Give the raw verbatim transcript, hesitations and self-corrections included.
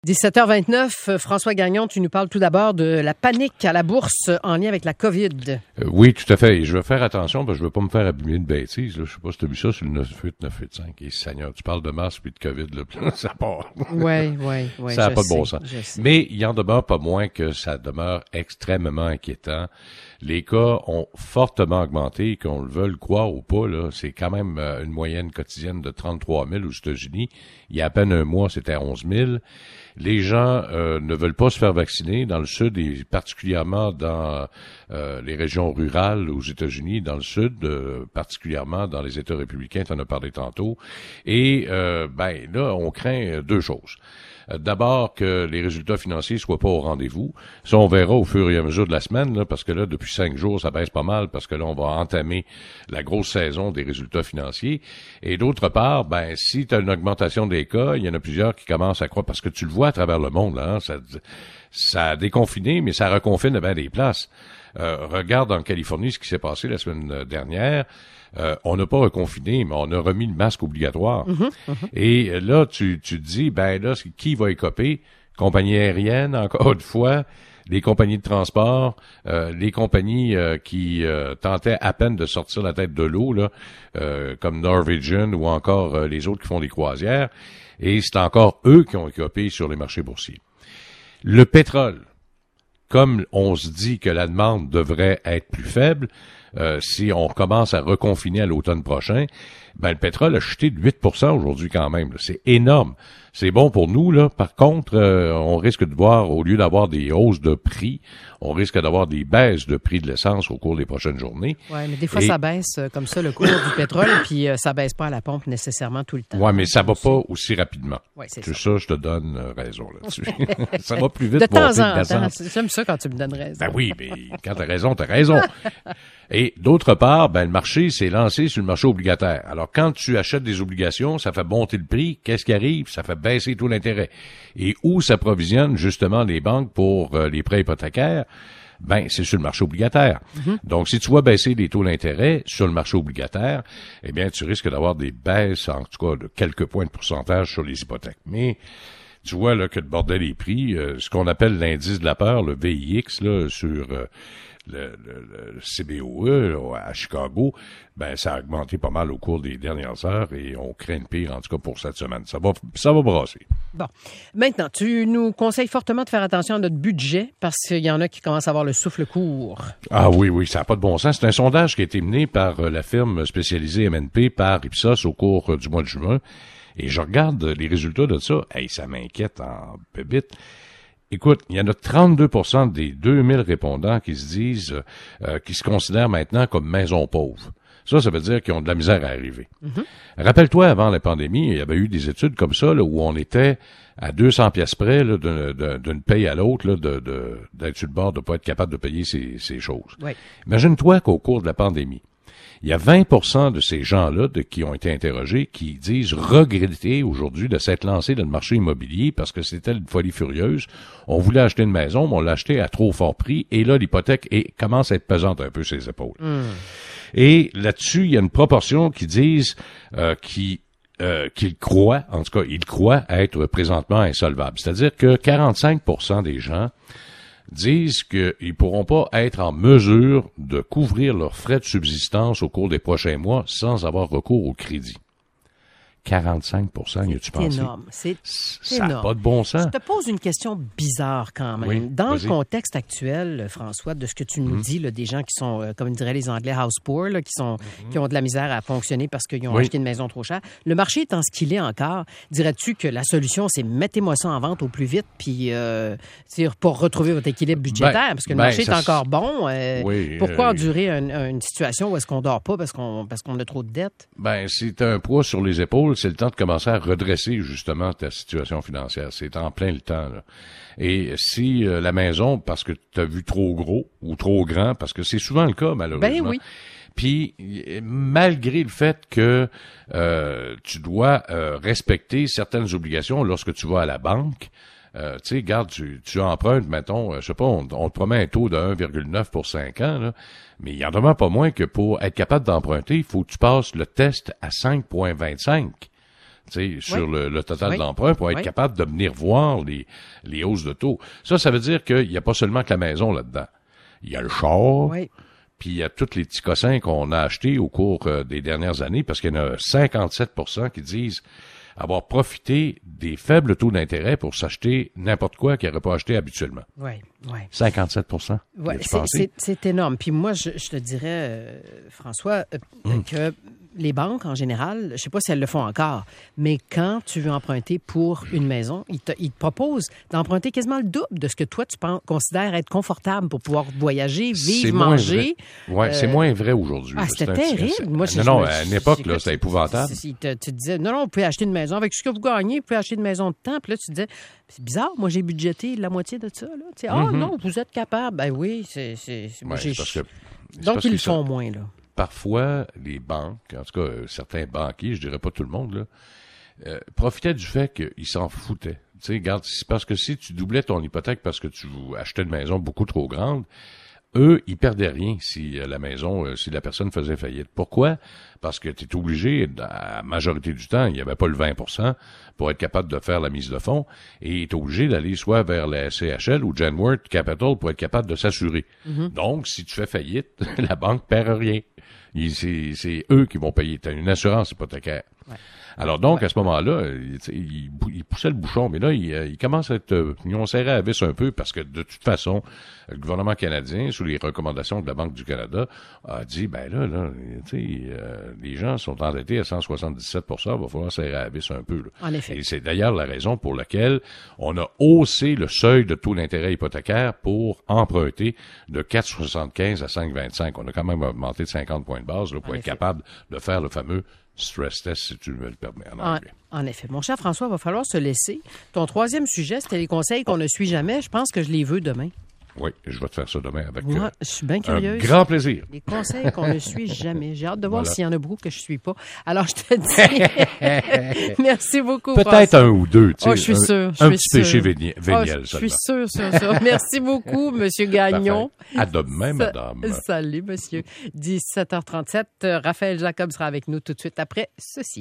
dix-sept heures vingt-neuf, François Gagnon, tu nous parles tout d'abord de la panique à la bourse en lien avec la COVID. Euh, oui, tout à fait. Et je vais faire attention parce que je veux pas me faire abîmer de bêtises. Là. Je sais pas si tu as vu ça sur le neuf huit neuf huit cinq. Et Seigneur, tu parles de mars puis de COVID, là, ça part. Oui, oui, oui. Ça n'a pas de bon sais, sens. Mais il en demeure pas moins que ça demeure extrêmement inquiétant. Les cas ont fortement augmenté, qu'on le veuille croire ou pas, là, c'est quand même euh, une moyenne quotidienne de trente-trois mille aux États-Unis. Il y a à peine un mois, c'était onze mille. Les gens euh, ne veulent pas se faire vacciner dans le sud et particulièrement dans euh, les régions rurales aux États-Unis, dans le sud, euh, particulièrement dans les États républicains, tu en as parlé tantôt. Et euh, ben là, on craint deux choses. D'abord, que les résultats financiers soient pas au rendez-vous. Ça, on verra au fur et à mesure de la semaine, là, parce que là, depuis cinq jours, ça baisse pas mal, parce que là, on va entamer la grosse saison des résultats financiers. Et d'autre part, ben, si tu as une augmentation des cas, il y en a plusieurs qui commencent à croire, parce que tu le vois à travers le monde, là, hein, ça, ça a déconfiné, mais ça reconfine à bien des places. Euh, regarde en Californie ce qui s'est passé la semaine dernière. Euh, on n'a pas reconfiné, mais on a remis le masque obligatoire. Mm-hmm, mm-hmm. Et là, tu, tu te dis, ben là, qui va écoper? Compagnie aérienne, encore une fois, les compagnies de transport, euh, les compagnies euh, qui euh, tentaient à peine de sortir la tête de l'eau, là, euh, comme Norwegian ou encore euh, les autres qui font des croisières. Et c'est encore eux qui ont écopé sur les marchés boursiers. Le pétrole, comme on se dit que la demande devrait être plus faible, euh, si on commence à reconfiner à l'automne prochain, ben le pétrole a chuté de huit pour cent aujourd'hui quand même. Là. C'est énorme. C'est bon pour nous, là. Par contre, euh, on risque de voir, au lieu d'avoir des hausses de prix, on risque d'avoir des baisses de prix de l'essence au cours des prochaines journées. Oui, mais des fois, Et... ça baisse euh, comme ça, le cours du pétrole, puis euh, ça baisse pas à la pompe nécessairement tout le temps. Oui, mais ça va pas aussi rapidement. Oui, c'est ça. ça. ça, je te donne raison là-dessus. Ça va plus vite. De temps monter en de temps. J'aime ça quand tu me donnes raison. Ben oui, mais quand t'as raison, t'as raison. Et d'autre part, ben le marché s'est lancé sur le marché obligataire. Alors, quand tu achètes des obligations, ça fait monter le prix. Qu'est-ce qui arrive? Ça fait baisser tout l'intérêt. Et où s'approvisionnent justement les banques pour euh, les prêts hypothécaires? Ben, c'est sur le marché obligataire. Mm-hmm. Donc, si tu vois baisser les taux d'intérêt sur le marché obligataire, eh bien, tu risques d'avoir des baisses, en tout cas, de quelques points de pourcentage sur les hypothèques. Mais, tu vois, là, que de bordel les prix, euh, ce qu'on appelle l'indice de la peur, le V I X, là, sur euh, le, le, le C B O E, là, à Chicago, ben, ça a augmenté pas mal au cours des dernières heures et on craint le pire, en tout cas, pour cette semaine. Ça va, ça va brasser. Bon. Maintenant, tu nous conseilles fortement de faire attention à notre budget parce qu'il y en a qui commencent à avoir le souffle court. Ah oui, oui, ça n'a pas de bon sens. C'est un sondage qui a été mené par la firme spécialisée M N P par Ipsos au cours du mois de juin. Et je regarde les résultats de ça. Hey, ça m'inquiète en bébite. Écoute, il y en a trente-deux pour cent des deux mille répondants qui se disent, euh, qui se considèrent maintenant comme maison pauvre. Ça, ça veut dire qu'ils ont de la misère à arriver. Mm-hmm. Rappelle-toi, avant la pandémie, il y avait eu des études comme ça, là, où on était à deux cents piastres près, là, d'une, d'une paye à l'autre, là, de, de, d'être sur le bord de pas être capable de payer ces, ces choses. Oui. Imagine-toi qu'au cours de la pandémie, il y a vingt pour cent de ces gens-là de, qui ont été interrogés qui disent regretter aujourd'hui de s'être lancés dans le marché immobilier parce que c'était une folie furieuse. On voulait acheter une maison, mais on l'a acheté à trop fort prix et là, l'hypothèque est, commence à être pesante un peu sur les épaules. Mm. Et là-dessus, il y a une proportion qui disent euh, qui euh, qu'ils croient, en tout cas, ils croient être présentement insolvables. C'est-à-dire que quarante-cinq pour cent des gens disent qu'ils pourront pas être en mesure de couvrir leurs frais de subsistance au cours des prochains mois sans avoir recours au crédit. quarante-cinq pour cent, y a-tu pensé? C'est énorme. C'est Ça n'a pas de bon sens. Je te pose une question bizarre quand même. Oui, Dans vas-y. le contexte actuel, François, de ce que tu nous mmh. dis, là, des gens qui sont, euh, comme diraient les Anglais, house poor, là, qui, sont, mmh. qui ont de la misère à fonctionner parce qu'ils ont oui. acheté une maison trop chère. Le marché étant ce qu'il est encore, dirais-tu que la solution, c'est mettez-moi ça en vente au plus vite puis euh, pour retrouver votre équilibre budgétaire? Ben, parce que le ben, marché est ça, encore bon. Euh, oui, pourquoi euh, endurer une, une situation où est-ce qu'on dort pas parce qu'on, parce qu'on a trop de dettes? Ben, c'est un poids sur les épaules. C'est le temps de commencer à redresser justement ta situation financière. C'est en plein le temps, là. Et si euh, la maison, parce que tu as vu trop gros ou trop grand, parce que c'est souvent le cas, malheureusement. Ben oui. Puis, malgré le fait que euh, tu dois euh, respecter certaines obligations lorsque tu vas à la banque, euh, tu sais, regarde, tu, tu empruntes, mettons, je sais pas, on, on te promet un taux de un virgule neuf pour cinq ans, là, mais il y en demeure pas moins que pour être capable d'emprunter, il faut que tu passes le test à cinq virgule vingt-cinq. tu sais, sur oui. le, le total oui. de l'emprunt pour être oui. capable de venir voir les, les hausses de taux. Ça, ça veut dire qu'il n'y a pas seulement que la maison là-dedans. Il y a le char, oui. puis il y a tous les petits cossins qu'on a achetés au cours euh, des dernières années, parce qu'il y en a cinquante-sept pour cent qui disent avoir profité des faibles taux d'intérêt pour s'acheter n'importe quoi qu'ils n'auraient pas acheté habituellement. Oui, oui. cinquante-sept pour cent. Ouais, c'est, c'est, c'est énorme. Puis moi, je, je te dirais, euh, François, euh, mm. que les banques, en général, je ne sais pas si elles le font encore, mais quand tu veux emprunter pour une maison, ils te, ils te proposent d'emprunter quasiment le double de ce que toi, tu penses, considères être confortable pour pouvoir voyager, vivre, c'est manger. Oui, euh... c'est moins vrai aujourd'hui. Ah, c'était terrible. Un... Moi, non, non, à une époque, là, c'était épouvantable. Tu te, te disais, non, non, vous pouvez acheter une maison. Avec ce que vous gagnez, vous pouvez acheter une maison de temps. Puis là, tu te disais, c'est bizarre, moi, j'ai budgété la moitié de ça. Là. Tu sais, ah mm-hmm. non, vous êtes capable. Ben oui, c'est... c'est, c'est... Moi, ouais, j'ai... c'est parce que... c'est Donc, ils le font ça... moins, là. Parfois, les banques, en tout cas, euh, certains banquiers, je dirais pas tout le monde, là, euh, profitaient du fait qu'ils s'en foutaient. Tu sais, regarde, c'est parce que si tu doublais ton hypothèque parce que tu achetais une maison beaucoup trop grande, eux, ils perdaient rien si euh, la maison, euh, si la personne faisait faillite. Pourquoi? Parce que tu es obligé, à la majorité du temps, il n'y avait pas le vingt pour cent pour être capable de faire la mise de fonds, et tu es obligé d'aller soit vers la C H L ou Genworth Capital pour être capable de s'assurer. Mm-hmm. Donc, si tu fais faillite, la banque perd rien. Il, c'est, c'est eux qui vont payer. Tu as une assurance hypothécaire. Ouais. Alors donc, ouais. à ce moment-là, il, il, il poussait le bouchon, mais là, il, il commence à être... Ils ont serré la vis un peu parce que, de toute façon, le gouvernement canadien, sous les recommandations de la Banque du Canada, a dit, ben là, là, tu sais, euh, les gens sont endettés à cent soixante-dix-sept pour cent, il va falloir serrer la vis un peu. Là. En effet. Et c'est d'ailleurs la raison pour laquelle on a haussé le seuil de taux d'intérêt hypothécaire pour emprunter de quatre virgule soixante-quinze à cinq virgule vingt-cinq. On a quand même augmenté de cinquante points de base là, pour en être effet. capable de faire le fameux stress test, si tu me le permets. En, en, en effet. Mon cher François, il va falloir se laisser. Ton troisième sujet, c'était les conseils qu'on ne suit jamais. Je pense que je les veux demain. Oui, je vais te faire ça demain avec Moi, euh, je suis bien curieuse. Un grand plaisir. Les conseils qu'on ne suit jamais. J'ai hâte de voir voilà. s'il y en a beaucoup que je ne suis pas. Alors, je te dis merci beaucoup, Peut-être François. un ou deux. Tu sais, oh, je suis sûre. Un, un suis petit sûre. péché véniel. Oh, je suis sûre, sûre, sûre. Merci beaucoup, Monsieur Gagnon. À demain, madame. Salut, monsieur. dix-sept heures trente-sept. Raphaël Jacob sera avec nous tout de suite après ceci.